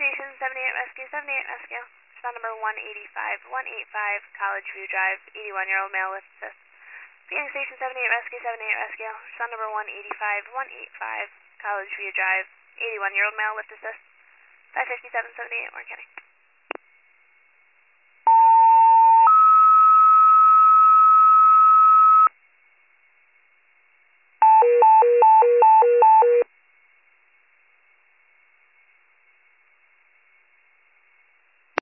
Station 78 Rescue, 78 Rescue. Respond number 185 College View Drive, 81-year-old male with assist. Phoenix Station 78 Rescue, 78 Rescue. Respond number 185 College View Drive, 81-year-old male with assist. 55778, Warren County.